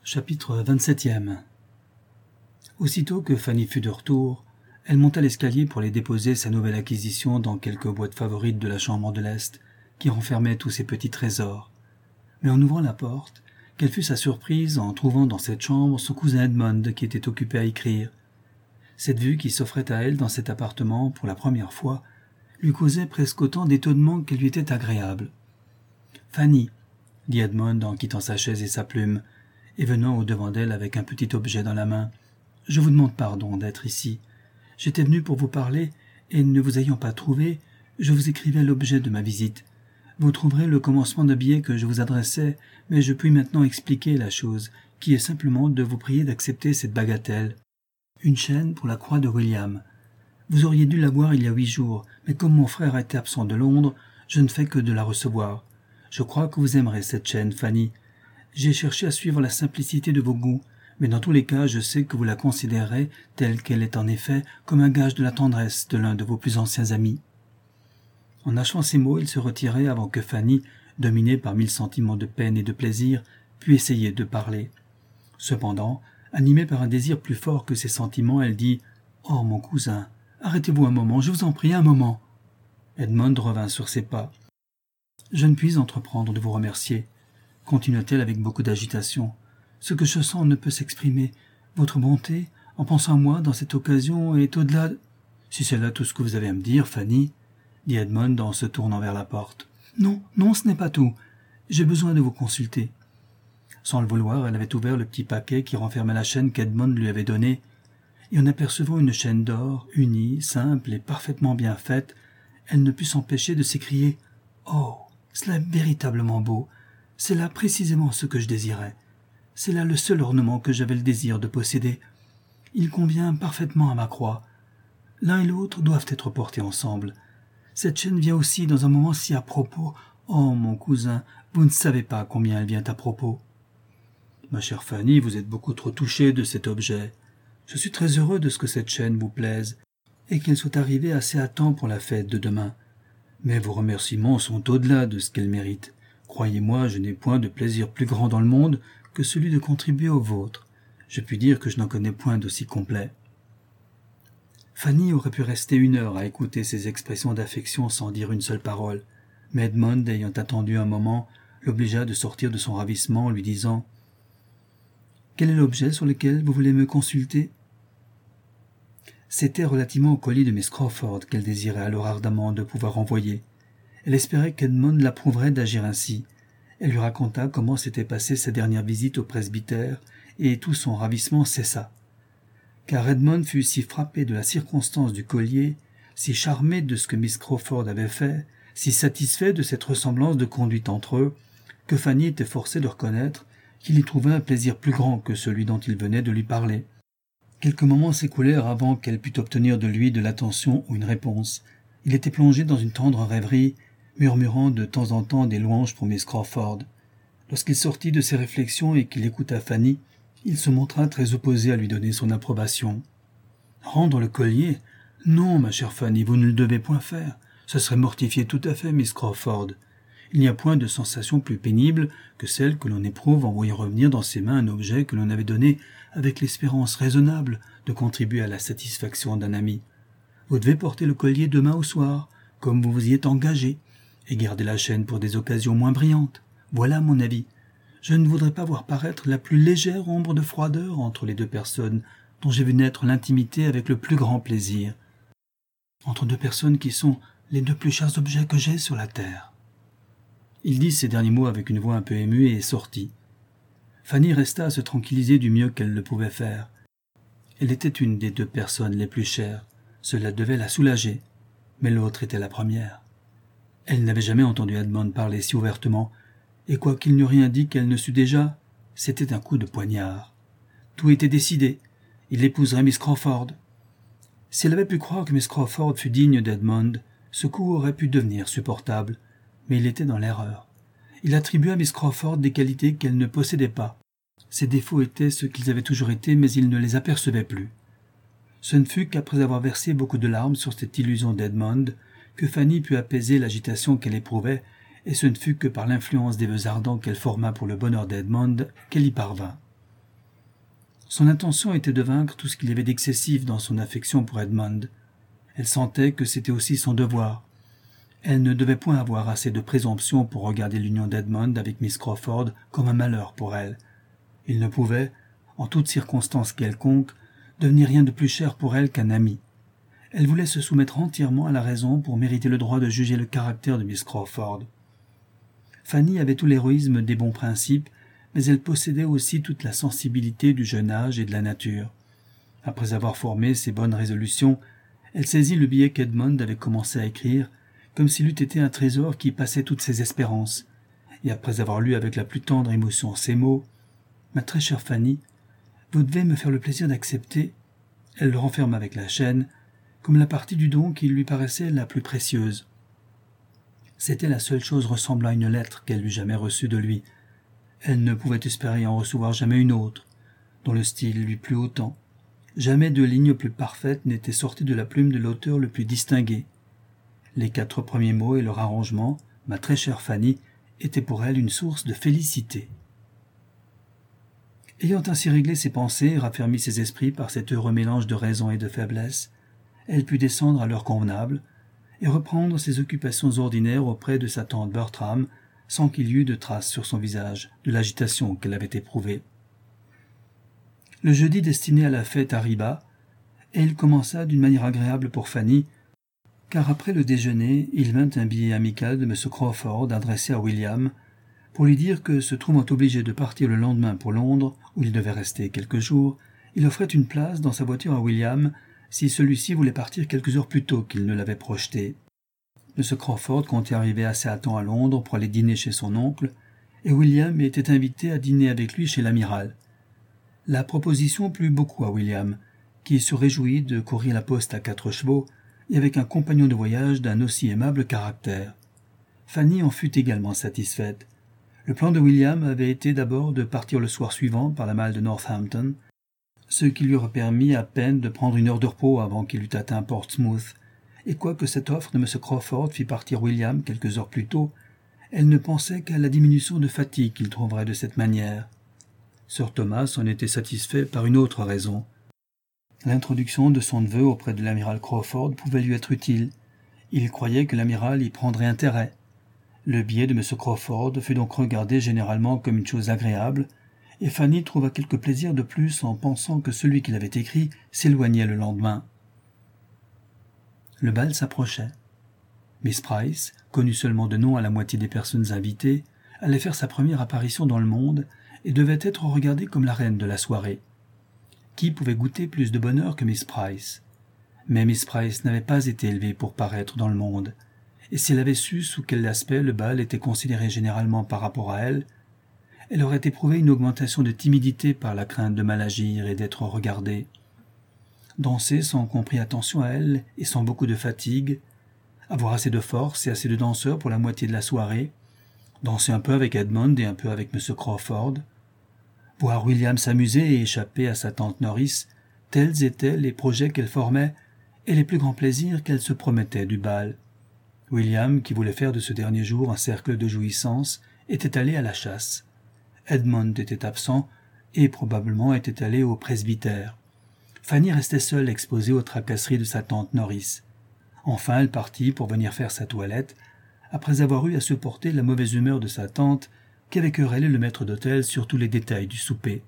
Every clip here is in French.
Chapitre 27e. Aussitôt que Fanny fut de retour, elle monta l'escalier pour aller déposer sa nouvelle acquisition dans quelque boîte favorite de la chambre de l'Est, qui renfermait tous ses petits trésors. Mais en ouvrant la porte, quelle fut sa surprise en trouvant dans cette chambre son cousin Edmond qui était occupé à écrire. Cette vue qui s'offrait à elle dans cet appartement pour la première fois lui causait presque autant d'étonnement qu'elle lui était agréable. « Fanny », dit Edmond en quittant sa chaise et sa plume, et venant au-devant d'elle avec un petit objet dans la main. « Je vous demande pardon d'être ici. J'étais venu pour vous parler, et ne vous ayant pas trouvé, je vous écrivais l'objet de ma visite. Vous trouverez le commencement de billet que je vous adressais, mais je puis maintenant expliquer la chose, qui est simplement de vous prier d'accepter cette bagatelle. Une chaîne pour la croix de William. Vous auriez dû l'avoir il y a 8 jours, mais comme mon frère était absent de Londres, je ne fais que de la recevoir. Je crois que vous aimerez cette chaîne, Fanny. J'ai cherché à suivre la simplicité de vos goûts, mais dans tous les cas, je sais que vous la considérez, telle qu'elle est en effet, comme un gage de la tendresse de l'un de vos plus anciens amis. » En achevant ces mots, il se retirait avant que Fanny, dominée par 1000 sentiments de peine et de plaisir, pût essayer de parler. Cependant, animée par un désir plus fort que ses sentiments, elle dit « Oh, mon cousin, arrêtez-vous un moment, je vous en prie, un moment. » Edmond revint sur ses pas. « Je ne puis entreprendre de vous remercier. » continua-t-elle avec beaucoup d'agitation. « Ce que je sens ne peut s'exprimer. Votre bonté, en pensant à moi dans cette occasion, est au-delà de... » « Si c'est là tout ce que vous avez à me dire, Fanny, » dit Edmond en se tournant vers la porte. « Non, non, ce n'est pas tout. J'ai besoin de vous consulter. » Sans le vouloir, elle avait ouvert le petit paquet qui renfermait la chaîne qu'Edmond lui avait donnée, et en apercevant une chaîne d'or, unie, simple et parfaitement bien faite, elle ne put s'empêcher de s'écrier « Oh, cela est véritablement beau. C'est là précisément ce que je désirais. C'est là le seul ornement que j'avais le désir de posséder. Il convient parfaitement à ma croix. L'un et l'autre doivent être portés ensemble. Cette chaîne vient aussi dans un moment si à propos. Oh, mon cousin, vous ne savez pas combien elle vient à propos. » « Ma chère Fanny, vous êtes beaucoup trop touchée de cet objet. Je suis très heureux de ce que cette chaîne vous plaise, et qu'elle soit arrivée assez à temps pour la fête de demain. Mais vos remerciements sont au-delà de ce qu'elle mérite. Croyez-moi, je n'ai point de plaisir plus grand dans le monde que celui de contribuer au vôtre. Je puis dire que je n'en connais point d'aussi complet. » Fanny aurait pu rester 1 heure à écouter ces expressions d'affection sans dire une seule parole, mais Edmond, ayant attendu un moment, l'obligea de sortir de son ravissement en lui disant « Quel est l'objet sur lequel vous voulez me consulter ?» C'était relativement au collier de Miss Crawford qu'elle désirait alors ardemment de pouvoir envoyer. Elle espérait qu'Edmond l'approuverait d'agir ainsi. Elle lui raconta comment s'était passée sa dernière visite au presbytère, et tout son ravissement cessa. Car Edmond fut si frappé de la circonstance du collier, si charmé de ce que Miss Crawford avait fait, si satisfait de cette ressemblance de conduite entre eux, que Fanny était forcée de reconnaître qu'il y trouvait un plaisir plus grand que celui dont il venait de lui parler. Quelques moments s'écoulèrent avant qu'elle pût obtenir de lui de l'attention ou une réponse. Il était plongé dans une tendre rêverie, murmurant de temps en temps des louanges pour Miss Crawford. Lorsqu'il sortit de ses réflexions et qu'il écouta Fanny, il se montra très opposé à lui donner son approbation. « Rendre le collier ? Non, ma chère Fanny, vous ne le devez point faire. Ce serait mortifier tout à fait Miss Crawford. Il n'y a point de sensation plus pénible que celle que l'on éprouve en voyant revenir dans ses mains un objet que l'on avait donné avec l'espérance raisonnable de contribuer à la satisfaction d'un ami. Vous devez porter le collier demain au soir, comme vous vous y êtes engagé, et garder la chaîne pour des occasions moins brillantes. Voilà mon avis. Je ne voudrais pas voir paraître la plus légère ombre de froideur entre les 2 personnes dont j'ai vu naître l'intimité avec le plus grand plaisir. Entre 2 personnes qui sont les 2 plus chers objets que j'ai sur la terre. » Il dit ces derniers mots avec une voix un peu émue et sortit. Fanny resta à se tranquilliser du mieux qu'elle le pouvait faire. Elle était une des 2 personnes les plus chères. Cela devait la soulager, mais l'autre était la première. Elle n'avait jamais entendu Edmond parler si ouvertement, et quoiqu'il n'eût rien dit qu'elle ne sût déjà, c'était un coup de poignard. Tout était décidé. Il épouserait Miss Crawford. Si elle avait pu croire que Miss Crawford fût digne d'Edmond, ce coup aurait pu devenir supportable, mais il était dans l'erreur. Il attribuait à Miss Crawford des qualités qu'elle ne possédait pas. Ses défauts étaient ce qu'ils avaient toujours été, mais il ne les apercevait plus. Ce ne fut qu'après avoir versé beaucoup de larmes sur cette illusion d'Edmond que Fanny put apaiser l'agitation qu'elle éprouvait, et ce ne fut que par l'influence des vœux ardents qu'elle forma pour le bonheur d'Edmond qu'elle y parvint. Son intention était de vaincre tout ce qu'il y avait d'excessif dans son affection pour Edmund. Elle sentait que c'était aussi son devoir. Elle ne devait point avoir assez de présomption pour regarder l'union d'Edmund avec Miss Crawford comme un malheur pour elle. Il ne pouvait, en toute circonstance quelconque, devenir rien de plus cher pour elle qu'un ami. Elle voulait se soumettre entièrement à la raison pour mériter le droit de juger le caractère de Miss Crawford. Fanny avait tout l'héroïsme des bons principes, mais elle possédait aussi toute la sensibilité du jeune âge et de la nature. Après avoir formé ses bonnes résolutions, elle saisit le billet qu'Edmund avait commencé à écrire, comme s'il eût été un trésor qui passait toutes ses espérances, et après avoir lu avec la plus tendre émotion ces mots, « Ma très chère Fanny, vous devez me faire le plaisir d'accepter », elle le renferma avec la chaîne, comme la partie du don qui lui paraissait la plus précieuse. C'était la seule chose ressemblant à une lettre qu'elle eût jamais reçue de lui. Elle ne pouvait espérer en recevoir jamais une autre, dont le style lui plût autant. Jamais deux lignes plus parfaites n'étaient sorties de la plume de l'auteur le plus distingué. Les 4 premiers mots et leur arrangement, « Ma très chère Fanny », étaient pour elle une source de félicité. Ayant ainsi réglé ses pensées et raffermi ses esprits par cet heureux mélange de raison et de faiblesse, elle put descendre à l'heure convenable et reprendre ses occupations ordinaires auprès de sa tante Bertram, sans qu'il y eût de traces sur son visage de l'agitation qu'elle avait éprouvée. Le jeudi destiné à la fête arriva, et il commença d'une manière agréable pour Fanny, car après le déjeuner, il vint un billet amical de M. Crawford adressé à William, pour lui dire que, se trouvant obligé de partir le lendemain pour Londres, où il devait rester quelques jours, il offrait une place dans sa voiture à William, si celui-ci voulait partir quelques heures plus tôt qu'il ne l'avait projeté. M. Crawford comptait arriver assez à temps à Londres pour aller dîner chez son oncle, et William était invité à dîner avec lui chez l'amiral. La proposition plut beaucoup à William, qui se réjouit de courir la poste à 4 chevaux, et avec un compagnon de voyage d'un aussi aimable caractère. Fanny en fut également satisfaite. Le plan de William avait été d'abord de partir le soir suivant par la malle de Northampton, ce qui lui aurait permis à peine de prendre une heure de repos avant qu'il eût atteint Portsmouth, et quoique cette offre de M. Crawford fît partir William quelques heures plus tôt, elle ne pensait qu'à la diminution de fatigue qu'il trouverait de cette manière. Sir Thomas en était satisfait par une autre raison. L'introduction de son neveu auprès de l'amiral Crawford pouvait lui être utile. Il croyait que l'amiral y prendrait intérêt. Le billet de M. Crawford fut donc regardé généralement comme une chose agréable, et Fanny trouva quelque plaisir de plus en pensant que celui qui l'avait écrit s'éloignait le lendemain. Le bal s'approchait. Miss Price, connue seulement de nom à la moitié des personnes invitées, allait faire sa première apparition dans le monde et devait être regardée comme la reine de la soirée. Qui pouvait goûter plus de bonheur que Miss Price? Mais Miss Price n'avait pas été élevée pour paraître dans le monde, et si elle avait su sous quel aspect le bal était considéré généralement par rapport à elle, elle aurait éprouvé une augmentation de timidité par la crainte de mal agir et d'être regardée. Danser sans qu'on prît attention à elle et sans beaucoup de fatigue, avoir assez de force et assez de danseurs pour la moitié de la soirée, danser un peu avec Edmund et un peu avec M. Crawford, voir William s'amuser et échapper à sa tante Norris, tels étaient les projets qu'elle formait et les plus grands plaisirs qu'elle se promettait du bal. William, qui voulait faire de ce dernier jour un cercle de jouissance, était allé à la chasse. Edmund était absent et probablement était allé au presbytère. Fanny restait seule exposée aux tracasseries de sa tante Norris. Enfin, elle partit pour venir faire sa toilette, après avoir eu à supporter la mauvaise humeur de sa tante, qui avait querellé le maître d'hôtel sur tous les détails du souper.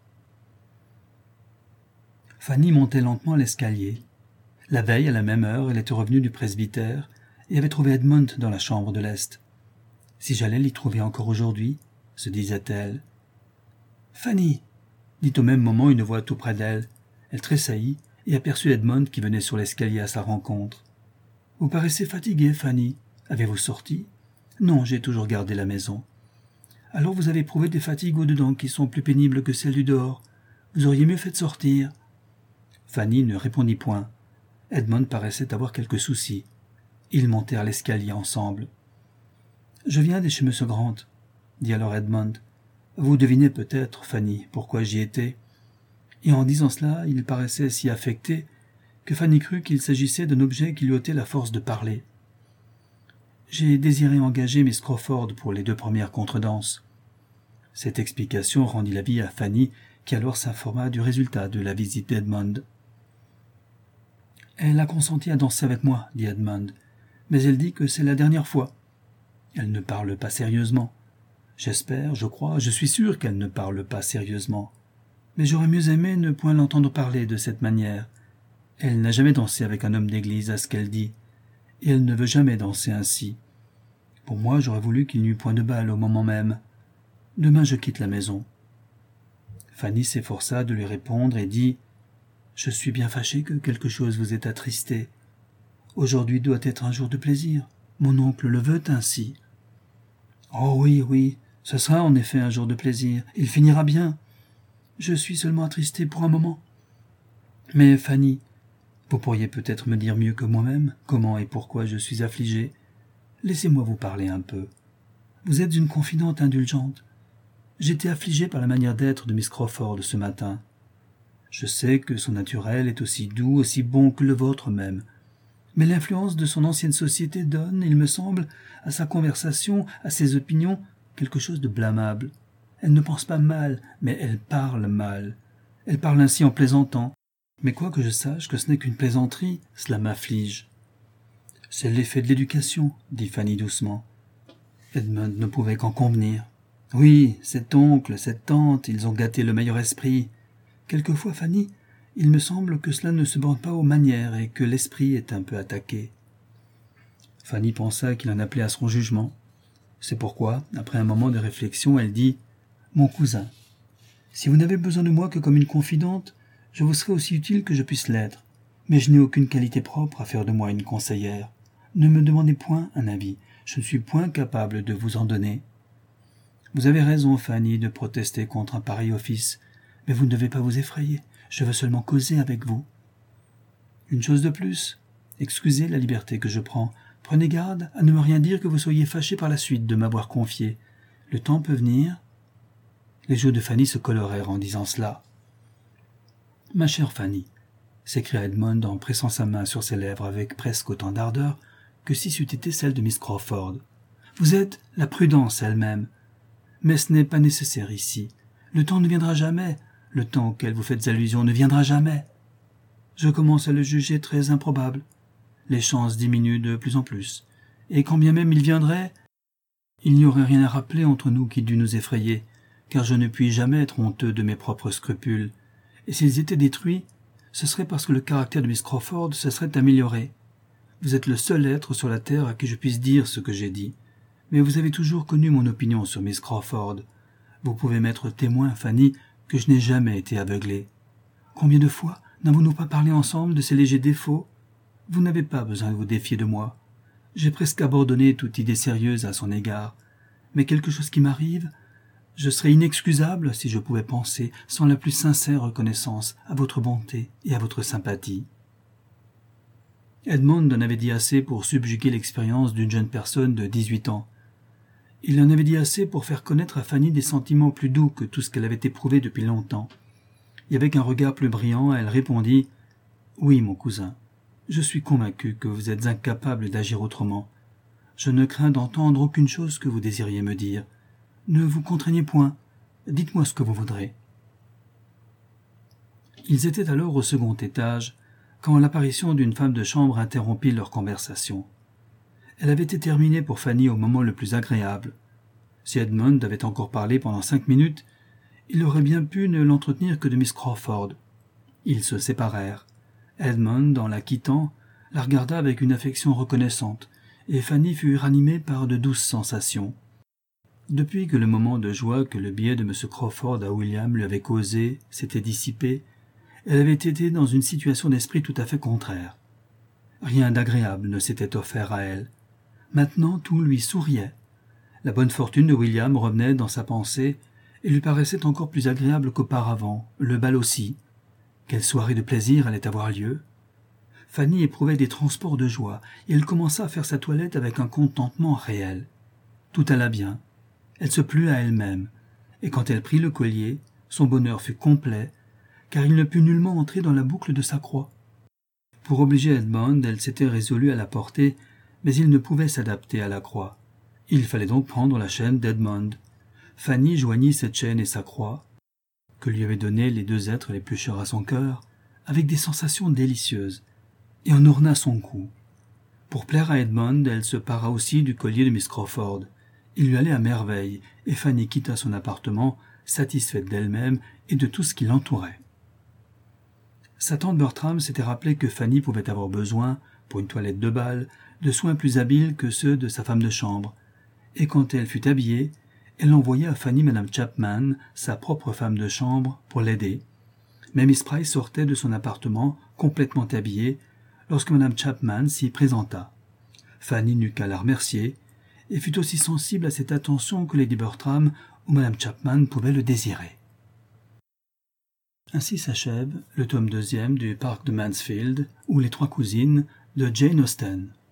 Fanny montait lentement l'escalier. La veille, à la même heure, elle était revenue du presbytère et avait trouvé Edmund dans la chambre de l'Est. « Si j'allais l'y trouver encore aujourd'hui, » se disait-elle. « Fanny !» dit au même moment une voix tout près d'elle. Elle tressaillit et aperçut Edmund qui venait sur l'escalier à sa rencontre. « Vous paraissez fatiguée, Fanny. Avez-vous sorti ?»« Non, j'ai toujours gardé la maison. »« Alors vous avez éprouvé des fatigues au-dedans qui sont plus pénibles que celles du dehors. Vous auriez mieux fait de sortir. » Fanny ne répondit point. Edmund paraissait avoir quelques soucis. Ils montèrent l'escalier ensemble. « Je viens de chez M. Grant, » dit alors Edmund. « Vous devinez peut-être, Fanny, pourquoi j'y étais. » Et en disant cela, il paraissait si affecté que Fanny crut qu'il s'agissait d'un objet qui lui ôtait la force de parler. « J'ai désiré engager Miss Crawford pour les 2 premières contredanses. » Cette explication rendit la vie à Fanny, qui alors s'informa du résultat de la visite d'Edmond. « Elle a consenti à danser avec moi, dit Edmond, mais elle dit que c'est la dernière fois. Elle ne parle pas sérieusement. J'espère, je crois, je suis sûr qu'elle ne parle pas sérieusement. Mais j'aurais mieux aimé ne point l'entendre parler de cette manière. Elle n'a jamais dansé avec un homme d'église, à ce qu'elle dit, et elle ne veut jamais danser ainsi. Pour moi, j'aurais voulu qu'il n'y eût point de bal au moment même. Demain, je quitte la maison. » Fanny s'efforça de lui répondre et dit « Je suis bien fâché que quelque chose vous ait attristé. Aujourd'hui doit être un jour de plaisir. Mon oncle le veut ainsi. »« Oh oui, oui, ce sera en effet un jour de plaisir. Il finira bien. Je suis seulement attristé pour un moment. Mais Fanny, vous pourriez peut-être me dire mieux que moi-même comment et pourquoi je suis affligé. Laissez-moi vous parler un peu. Vous êtes une confidente indulgente. J'étais affligé par la manière d'être de Miss Crawford ce matin. Je sais que son naturel est aussi doux, aussi bon que le vôtre même. Mais l'influence de son ancienne société donne, il me semble, à sa conversation, à ses opinions, quelque chose de blâmable. Elle ne pense pas mal, mais elle parle mal. Elle parle ainsi en plaisantant. Mais quoique je sache que ce n'est qu'une plaisanterie, cela m'afflige. « C'est l'effet de l'éducation, » dit Fanny doucement. Edmond ne pouvait qu'en convenir. « Oui, cet oncle, cette tante, ils ont gâté le meilleur esprit. Quelquefois, Fanny, il me semble que cela ne se borne pas aux manières et que l'esprit est un peu attaqué. » Fanny pensa qu'il en appelait à son jugement. C'est pourquoi, après un moment de réflexion, elle dit « Mon cousin, si vous n'avez besoin de moi que comme une confidente, je vous serai aussi utile que je puisse l'être, mais je n'ai aucune qualité propre à faire de moi une conseillère. Ne me demandez point un avis, je ne suis point capable de vous en donner. » Vous avez raison, Fanny, de protester contre un pareil office, mais vous ne devez pas vous effrayer, je veux seulement causer avec vous. Une chose de plus, excusez la liberté que je prends, prenez garde à ne me rien dire que vous soyez fâché par la suite de m'avoir confié. Le temps peut venir. Les joues de Fanny se colorèrent en disant cela. « Ma chère Fanny, » s'écria Edmond en pressant sa main sur ses lèvres avec presque autant d'ardeur que si c'eût été celle de Miss Crawford. « Vous êtes la prudence elle-même. Mais ce n'est pas nécessaire ici. Le temps ne viendra jamais. Le temps auquel vous faites allusion ne viendra jamais. Je commence à le juger très improbable. Les chances diminuent de plus en plus. Et quand bien même il viendrait, il n'y aurait rien à rappeler entre nous qui dût nous effrayer, car je ne puis jamais être honteux de mes propres scrupules. Et s'ils étaient détruits, ce serait parce que le caractère de Miss Crawford se serait amélioré. Vous êtes le seul être sur la terre à qui je puisse dire ce que j'ai dit. Mais vous avez toujours connu mon opinion sur Miss Crawford. Vous pouvez m'être témoin, Fanny, que je n'ai jamais été aveuglé. Combien de fois n'avons-nous pas parlé ensemble de ces légers défauts? Vous n'avez pas besoin de vous défier de moi. J'ai presque abandonné toute idée sérieuse à son égard. Mais quelque chose qui m'arrive, je serais inexcusable si je pouvais penser, sans la plus sincère reconnaissance, à votre bonté et à votre sympathie. » Edmond en avait dit assez pour subjuguer l'expérience d'une jeune personne de 18 ans. Il en avait dit assez pour faire connaître à Fanny des sentiments plus doux que tout ce qu'elle avait éprouvé depuis longtemps. Et avec un regard plus brillant, elle répondit « Oui, mon cousin, je suis convaincu que vous êtes incapable d'agir autrement. Je ne crains d'entendre aucune chose que vous désiriez me dire. Ne vous contraignez point. Dites-moi ce que vous voudrez. » Ils étaient alors au second étage, quand l'apparition d'une femme de chambre interrompit leur conversation. Elle avait été terminée pour Fanny au moment le plus agréable. Si Edmond avait encore parlé pendant 5 minutes, il aurait bien pu ne l'entretenir que de Miss Crawford. Ils se séparèrent. Edmond, en la quittant, la regarda avec une affection reconnaissante, et Fanny fut ranimée par de douces sensations. Depuis que le moment de joie que le billet de M. Crawford à William lui avait causé s'était dissipé, elle avait été dans une situation d'esprit tout à fait contraire. Rien d'agréable ne s'était offert à elle. Maintenant tout lui souriait. La bonne fortune de William revenait dans sa pensée et lui paraissait encore plus agréable qu'auparavant, le bal aussi. Quelle soirée de plaisir allait avoir lieu! Fanny éprouvait des transports de joie, et elle commença à faire sa toilette avec un contentement réel. Tout alla bien. Elle se plut à elle-même, et quand elle prit le collier, son bonheur fut complet, car il ne put nullement entrer dans la boucle de sa croix. Pour obliger Edmond, elle s'était résolue à la porter, mais il ne pouvait s'adapter à la croix. Il fallait donc prendre la chaîne d'Edmond. Fanny joignit cette chaîne et sa croix. que lui avaient donné les deux êtres les plus chers à son cœur, avec des sensations délicieuses, et en orna son cou. Pour plaire à Edmond, elle se para aussi du collier de Miss Crawford. Il lui allait à merveille, et Fanny quitta son appartement, satisfaite d'elle-même et de tout ce qui l'entourait. Sa tante Bertram s'était rappelé que Fanny pouvait avoir besoin, pour une toilette de bal, de soins plus habiles que ceux de sa femme de chambre, et quand elle fut habillée, elle envoya à Fanny Madame Chapman, sa propre femme de chambre, pour l'aider. Mais Miss Price sortait de son appartement, complètement habillée, lorsque Madame Chapman s'y présenta. Fanny n'eut qu'à la remercier, et fut aussi sensible à cette attention que Lady Bertram ou Madame Chapman pouvaient le désirer. Ainsi s'achève le tome 2 du Parc de Mansfield, ou Les Trois Cousines, de Jane Austen.